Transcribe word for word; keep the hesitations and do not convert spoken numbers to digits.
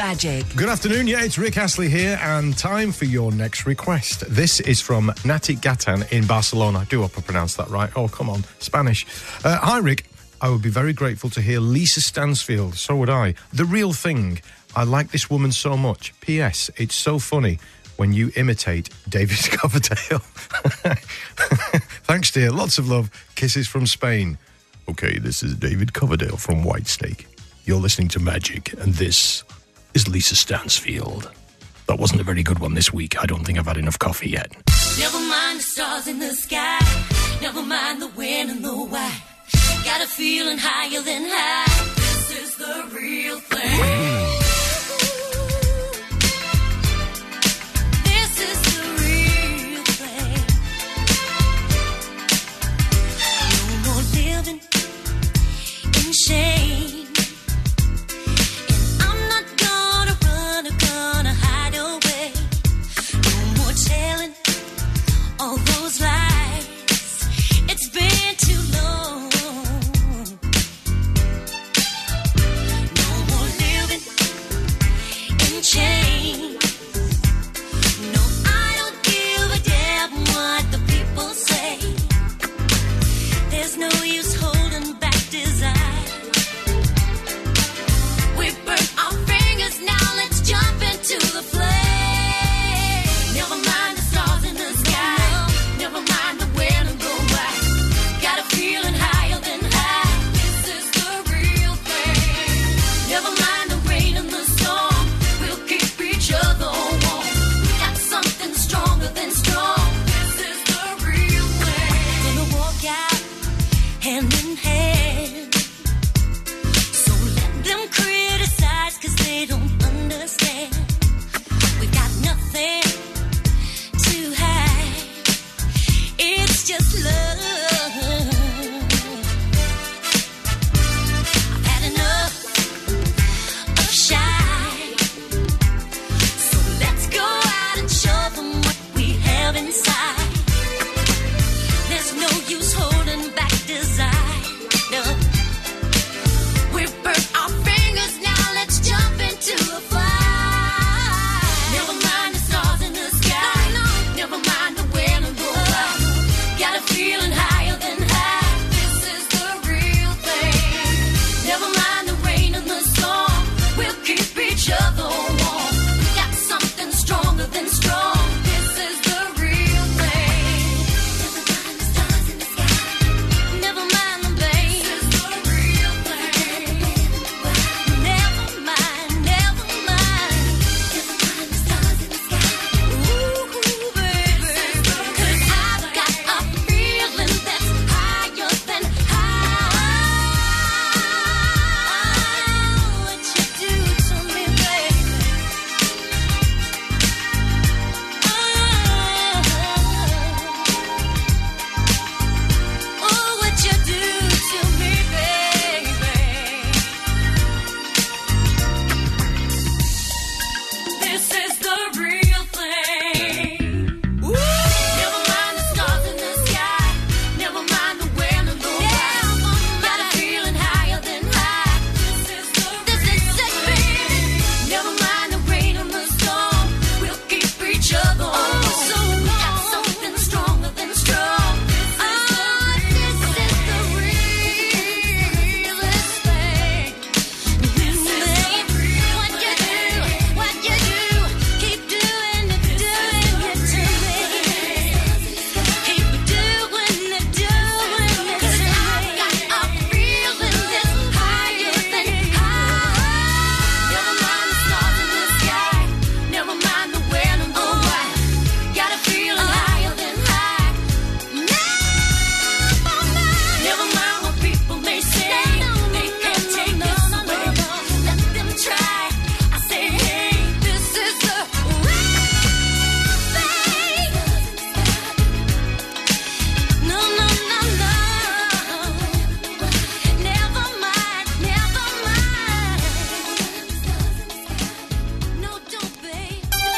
Magic. Good afternoon, yeah, it's Rick Astley here, and time for your next request. This is from Nati Gatan in Barcelona. I do hope I pronounced that right. Oh, come on, Spanish. Uh, hi, Rick. I would be very grateful to hear Lisa Stansfield. So would I. The Real Thing. I like this woman so much. P S. It's so funny when you imitate David Coverdale. Thanks, dear. Lots of love. Kisses from Spain. Okay, this is David Coverdale from Whitesnake. You're listening to Magic, and this is Lisa Stansfield. That wasn't a very good one this week. I don't think I've had enough coffee yet. Never mind the stars in the sky. Never mind the when and the why. Got a feeling higher than high. This is the real thing.